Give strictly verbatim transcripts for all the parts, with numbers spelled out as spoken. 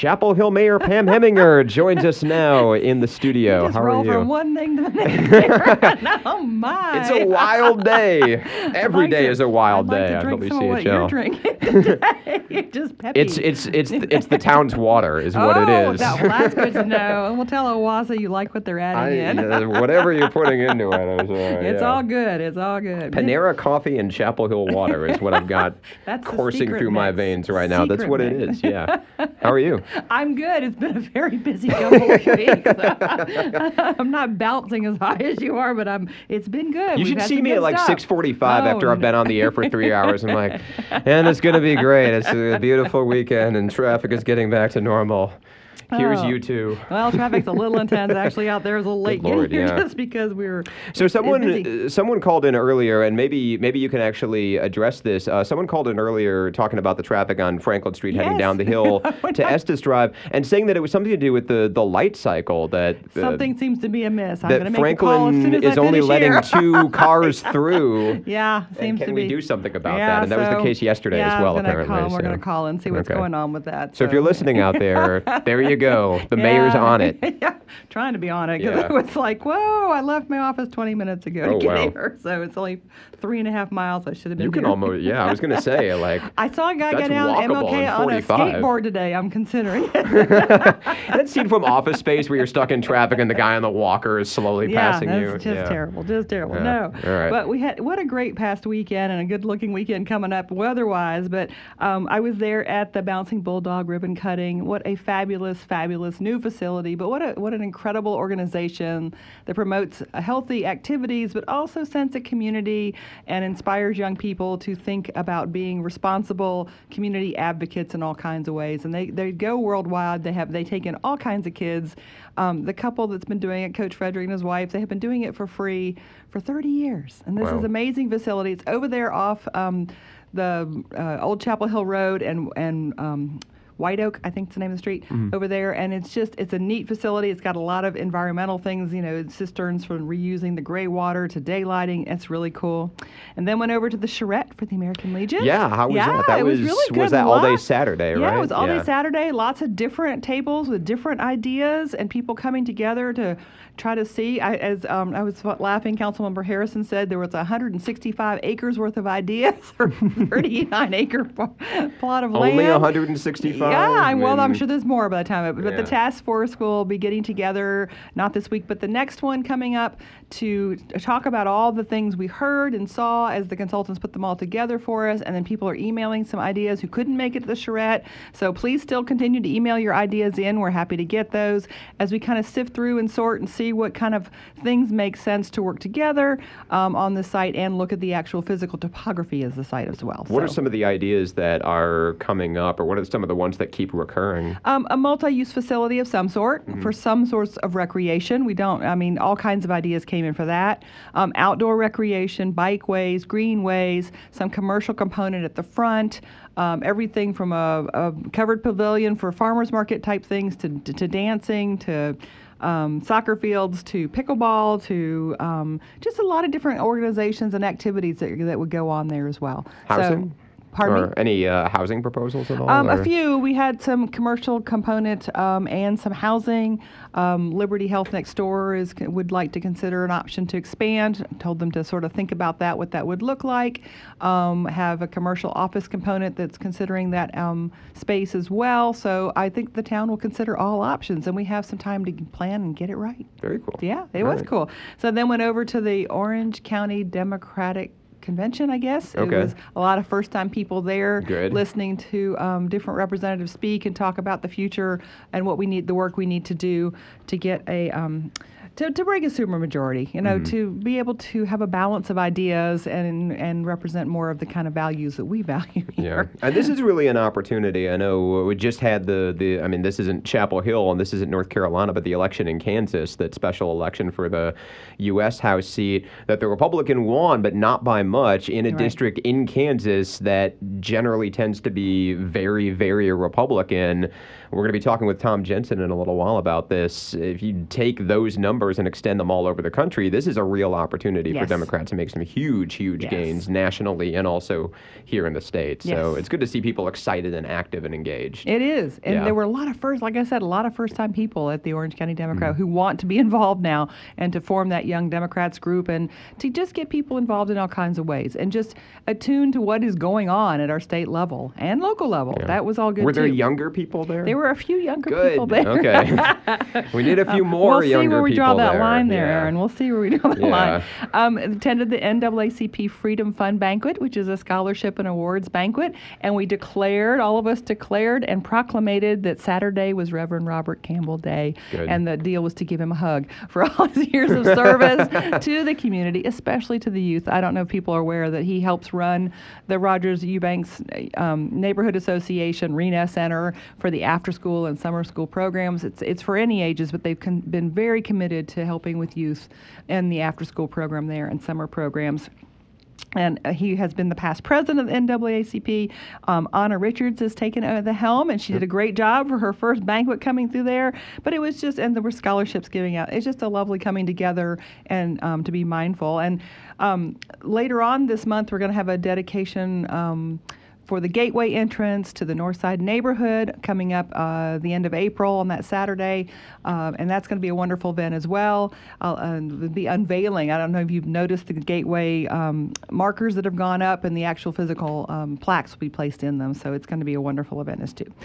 Chapel Hill Mayor Pam Heminger joins us now in the studio. You just How roll are you? from one thing to the next. Oh my! It's a wild day. Every like day to, is a wild I'd like day to on drink W C H L. some of what you're drinking today. Just peppy. It's it's it's it's the town's water is what oh, it is. That, well, that's good to know. And we'll tell Owasso you like what they're adding I, in. uh, whatever you're putting into it. Is, uh, It's yeah. all good. It's all good. Panera coffee and Chapel Hill water is what I've got That's the coursing secret through my mix. veins right now. That's Secret what it mix. is. Yeah. How are you? I'm good. It's been a very busy couple of weeks. I'm not bouncing as high as you are, but I'm. It's been good. You We've should had see some me good at like stuff. six forty-five Oh, after I've no. been on the air for three hours. I'm like, and it's going to be great. It's a beautiful weekend and traffic is getting back to normal. Here's Oh. you two. Well, traffic's a little intense. Actually, out there is a little late Lord, getting here yeah. just because we were. So it's- it's someone busy. uh, someone called in earlier, and maybe maybe you can actually address this. Uh, someone called in earlier talking about the traffic on Franklin Street heading Yes. down the hill When to I- Estes Drive, and saying that it was something to do with the, the light cycle that uh, Something seems to be amiss. I'm going to that make a call as soon Franklin as is I only finish letting here. two cars through. Yeah, And seems can to we be. do something about yeah, that? And that was the so- case yesterday yeah, as well, I was gonna apparently. Call, we're so. going to call and see what's Okay. going on with that. So if you're listening out there, there you go. The mayor's Yeah. on it. yeah, trying to be on it because Yeah. it was like, whoa, I left my office twenty minutes ago Oh, to get wow. here. So it's only three and a half miles. I should have been You can here. almost, yeah, I was going to say, like, I saw a guy That's get down M L walkable K in on a forty-five. skateboard today. I'm considering it. that scene from Office Space where you're stuck in traffic and the guy on the walker is slowly yeah, passing that's you. just Yeah. terrible. Just terrible. Yeah. No. All right. But we had what a great past weekend and a good-looking weekend coming up weather-wise. But um, I was there at the Bouncing Bulldog ribbon cutting. What a fabulous, fabulous new facility. But what a what an incredible organization that promotes healthy activities, but also sense of community and inspires young people to think about being responsible community advocates in all kinds of ways. And they, they go worldwide. They have they take in all kinds of kids. Um, the couple that's been doing it, Coach Frederick and his wife, they have been doing it for free for thirty years. And this Wow. is an amazing facility. It's over there off um, the uh, Old Chapel Hill Road and and um, White Oak, I think it's the name of the street, Mm-hmm. over there. And it's just, it's a neat facility. It's got a lot of environmental things, you know, cisterns from reusing the gray water to daylighting. It's really cool. And then went over to the Charrette for the American Legion. Yeah, how was yeah, that? That it was, was really good. was that all day Lot- Saturday, yeah, right? it was all Yeah. day Saturday. Lots of different tables with different ideas and people coming together to try to see. I, as um, I was laughing, Councilmember Harrison said there was one hundred sixty-five acres worth of ideas for thirty-nine acre plot of land. Only one hundred sixty-five? Yeah, I- well, I'm And- sure there's more by the time. But Yeah. the task force will be getting together, not this week, but the next one coming up to talk about all the things we heard and saw as the consultants put them all together for us. And then people are emailing some ideas who couldn't make it to the charrette. So please still continue to email your ideas in. We're happy to get those as we kind of sift through and sort and see what kind of things make sense to work together um, on the site and look at the actual physical topography of the site as well. What are So- some of the ideas that are coming up, or what are some of the ones that keep recurring? Um, a multi-use facility of some sort Mm-hmm. for some sorts of recreation. We don't, I mean, all kinds of ideas came in for that. Um, outdoor recreation, bikeways, greenways, some commercial component at the front, um, everything from a, a covered pavilion for farmers market type things to, to, to dancing to um, soccer fields to pickleball to um, just a lot of different organizations and activities that, that would go on there as well. Housing? So, pardon me? Or any uh, housing proposals at all? Um, a or- few. We had some commercial component um, and some housing. Um, Liberty Health next door is would like to consider an option to expand. Told them to sort of think about that, what that would look like. Um, have a commercial office component that's considering that um, space as well. So I think the town will consider all options, and we have some time to plan and get it right. Very cool. Yeah, it All was right. cool. So then went over to the Orange County Democratic Convention, I guess. Okay. It was a lot of first-time people there Good. listening to um, different representatives speak and talk about the future and what we need, the work we need to do to get a um, to, to bring a supermajority, you know, Mm-hmm. to be able to have a balance of ideas and and represent more of the kind of values that we value Yeah, here. and this is really an opportunity. I know we just had the, the I mean, this isn't Chapel Hill and this isn't North Carolina, but the election in Kansas, that special election for the U S House seat that the Republican won, but not by much, in a Right. district in Kansas that generally tends to be very, very Republican. We're going to be talking with Tom Jensen in a little while about this. If you take those numbers numbers and extend them all over the country, this is a real opportunity Yes. for Democrats to make some huge, huge Yes. gains nationally and also here in the state. So Yes. it's good to see people excited and active and engaged. It is. And Yeah. there were a lot of first, like I said, a lot of first time people at the Orange County Democrat Mm-hmm. who want to be involved now and to form that Young Democrats group and to just get people involved in all kinds of ways and just attune to what is going on at our state level and local level. Yeah. That was all good Were there too. younger people there? There were a few younger Good. people there. Okay. We need a few more we'll see younger where we draw people that there. line there, Yeah. Aaron. We'll see where we draw the Yeah. line. Um, attended the N double A C P Freedom Fund Banquet, which is a scholarship and awards banquet, and we declared, all of us declared and proclamated that Saturday was Reverend Robert Campbell Day, Good. and the deal was to give him a hug for all his years of service to the community, especially to the youth. I don't know if people are aware that he helps run the Rogers Eubanks um, Neighborhood Association Rena Center for the after school and summer school programs. It's it's for any ages, but they've con- been very committed to helping with youth and the after school program there and summer programs. And uh, he has been the past president of the N double A C P. Um, Anna Richards has taken uh, the helm, and she did a great job for her first banquet coming through there. But it was just, and there were scholarships giving out. It's just a lovely coming together and um, to be mindful. And um, later on this month, we're going to have a dedication um, for the Gateway entrance to the Northside neighborhood coming up uh, the end of April on that Saturday, uh, and that's going to be a wonderful event as well. I'll uh, be unveiling. I don't know if you've noticed the Gateway um, markers that have gone up, and the actual physical um, plaques will be placed in them. So it's going to be a wonderful event as too.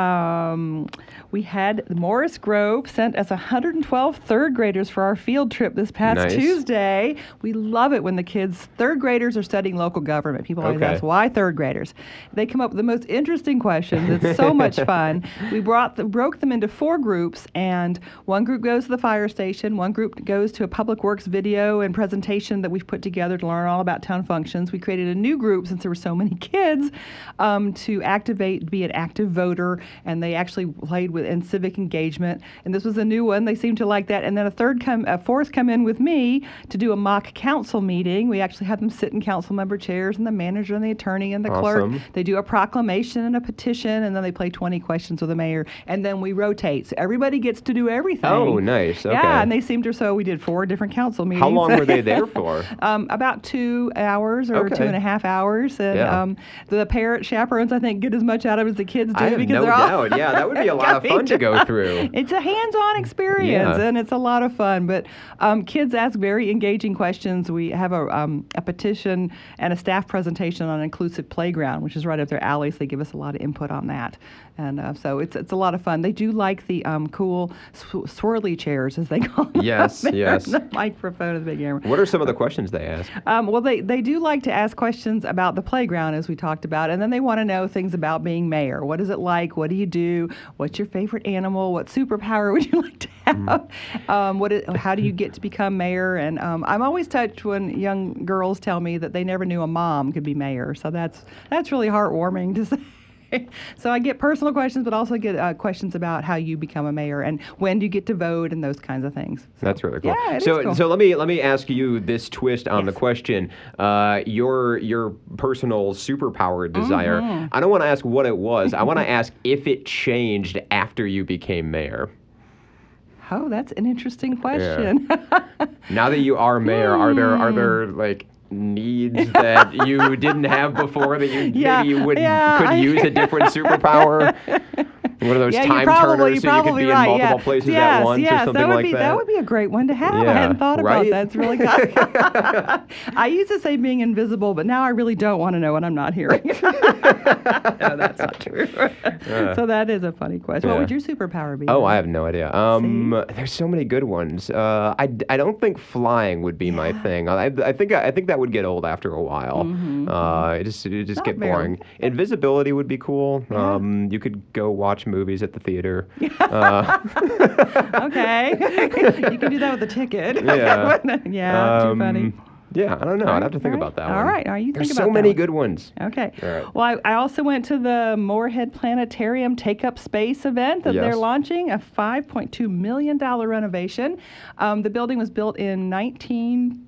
Um, we had Morris Grove sent us one hundred twelve third graders for our field trip this past Nice. Tuesday. We love it when the kids, third graders, are studying local government. People always Okay. ask why third graders. They come up with the most interesting questions. It's so much fun. We brought the, broke them into four groups, and one group goes to the fire station, one group goes to a public works video and presentation that we've put together to learn all about town functions. We created a new group since there were so many kids um, to activate, be an active voter, and they actually played with in civic engagement. And this was a new one. They seemed to like that. And then a third come, a fourth come in with me to do a mock council meeting. We actually have them sit in council member chairs, and the manager and the attorney and the clerk. Awesome. They do a proclamation and a petition, and then they play twenty questions with the mayor, and then we rotate. So everybody gets to do everything. Oh, nice. Okay. Yeah, and they seemed to, so we did four different council meetings. How long were they there for? um, about two hours or Okay. two and a half hours. And Yeah. um, the parent chaperones, I think, get as much out of it as the kids do. I have because no they're all doubt. Yeah, that would be a lot of fun to go through. It's a hands-on experience, Yeah. and it's a lot of fun. But um, kids ask very engaging questions. We have a, um, a petition and a staff presentation on inclusive playground, which is right up their alley, so they give us a lot of input on that. And uh, so it's it's a lot of fun. They do like the um, cool sw- swirly chairs, as they call them. Yes, They're yes. The microphone is the big camera. What are some of the questions they ask? Um, well, they, they do like to ask questions about the playground, as we talked about, and then they want to know things about being mayor. What is it like? What do you do? What's your favorite animal? What superpower would you like to have? Mm. Um, what is, how do you get to become mayor? And um, I'm always touched when young girls tell me that they never knew a mom could be mayor. So that's that's really heartwarming to say. So I get personal questions, but also get uh, questions about how you become a mayor and when do you get to vote and those kinds of things. So, That's really cool. Yeah, it so is cool. so let me let me ask you this twist on Yes. the question. Uh, your your personal superpower desire. Mm-hmm. I don't want to ask what it was. I want to ask if it changed after you became mayor. Oh, that's an interesting question. Now that you are mayor, are there are Hmm. there like needs that you didn't have before that you Yeah, maybe you would yeah, could I- use a different superpower? One of those Yeah, time you're probably, turners you're so you could probably be right. in multiple yeah. places yes, at once yes, or something that would like be, that. would be a great one to have. I Yeah, hadn't thought right? about that. It's really good. I used to say being invisible, but now I really don't want to know when I'm not hearing. No, that's not true. Yeah. So that is a funny question. Yeah. What would your superpower be? Oh, then? I have no idea. Um, there's so many good ones. Uh, I, I don't think flying would be my thing. I, I think I think that would get old after a while. Mm-hmm. Uh, it just it just Not get very- boring. Invisibility would be cool. Yeah. Um, you could go watch movies at the theater. Uh, Okay. You can do that with a ticket. Yeah. Yeah, too um, funny. Yeah, I don't know. All I'd right, have to think all right. about that All one. right, all right, you There's think so about that many one. good ones. Okay. All right. Well, I, I also went to the Moorhead Planetarium Take Up Space event that Yes. they're launching, a five point two million dollars renovation. Um, the building was built in nineteen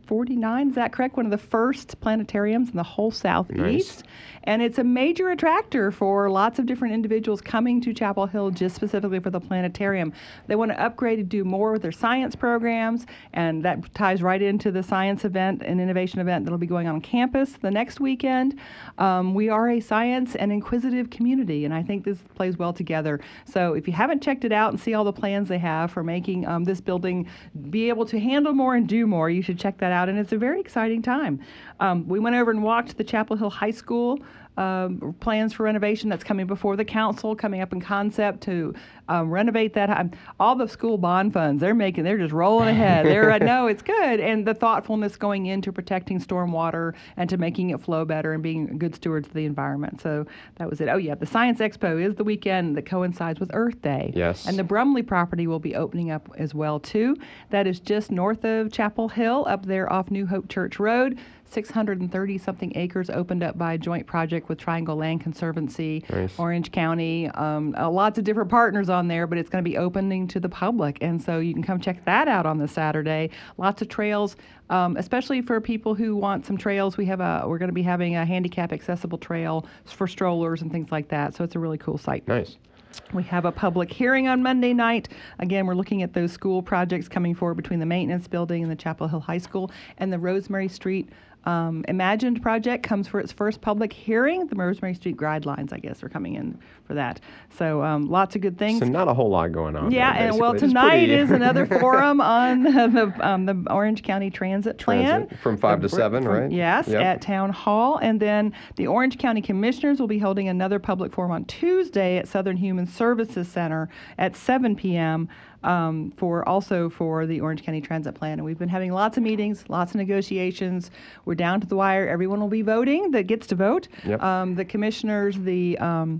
forty-nine, is that correct? One of the first planetariums in the whole Southeast. Nice. And it's a major attractor for lots of different individuals coming to Chapel Hill just specifically for the planetarium. They want to upgrade and do more with their science programs, and that ties right into the science event and innovation event that'll be going on campus the next weekend. Um, we are a science and inquisitive community, and I think this plays well together. So if you haven't checked it out and see all the plans they have for making um, this building be able to handle more and do more, you should check that out, and it's a very exciting time. Um, we went over and walked the Chapel Hill High School um, plans for renovation that's coming before the council, coming up in concept to um, renovate that. Um, all the school bond funds, they're making, they're just rolling ahead. They're uh, no, it's good, and the thoughtfulness going into protecting stormwater and to making it flow better and being good stewards of the environment. So that was it. Oh yeah, the Science Expo is the weekend that coincides with Earth Day. Yes. And the Brumley property will be opening up as well too. That is just north of Chapel Hill, up there off New Hope Church Road. six hundred thirty something acres opened up by a joint project with Triangle Land Conservancy, Nice. Orange County, um, uh, lots of different partners on there, but it's going to be opening to the public. And so you can come check that out on the Saturday. Lots of trails, um, especially for people who want some trails. We have a, we're going to be having a handicap accessible trail for strollers and things like that. So it's a really cool site. Nice. We have a public hearing on Monday night. Again, we're looking at those school projects coming forward between the maintenance building and the Chapel Hill High School, and the Rosemary Street um, Imagined project comes for its first public hearing. The Rosemary Street guidelines, I guess, are coming in for that. So um, lots of good things. So not a whole lot going on. Yeah, there, and well, basically. Just tonight pretty- is another forum on the um, the Orange County Transit Plan. Transit from five to The- seven, from- right? Yes, Yep. at Town Hall. And then the Orange County Commissioners will be holding another public forum on Tuesday at Southern Human Services Center at seven p.m. Um, for also for the Orange County Transit Plan. And we've been having lots of meetings, lots of negotiations. We're down to the wire. Everyone will be voting that gets to vote. Yep. Um, the commissioners, the um,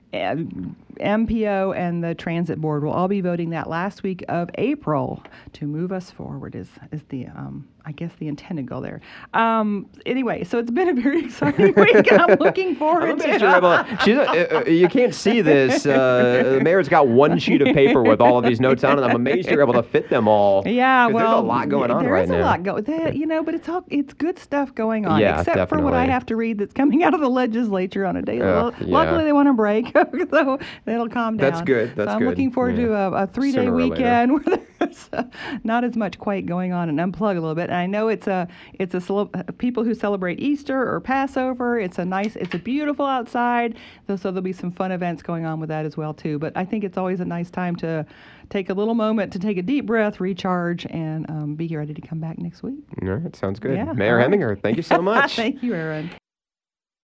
M P O, and the Transit Board will all be voting that last week of April to move us forward is, is the, um, I guess, the intended goal there. Um, anyway, so it's been a very exciting week. I'm looking forward I'm to amazed you're able to- she's a- uh, uh, you can't see this. Uh, the mayor's got one sheet of paper with all of these notes on it. I'm amazed you're able to fit them all. Yeah, 'Cause well, there's a lot going on there right is now. a lot going, you know, but it's all it's good stuff going on. Yeah, except for what I definitely. have to read that's coming out of the legislature on a daily. Uh, Well, Luckily, yeah. they want to break, so it'll calm down. That's good, that's so I'm good. looking forward Yeah. to a, a three-day Sooner or later. weekend where there's uh, not as much quite going on, and unplug a little bit. And I know it's a it's a cele- people who celebrate Easter or Passover. It's a nice, it's a beautiful outside, so, so there'll be some fun events going on with that as well too. But I think it's always a nice time to take a little moment to take a deep breath, recharge, and um, be ready to come back next week. All right, sounds good. Yeah, Mayor all right. Heminger, thank you so much. Thank you, Aaron.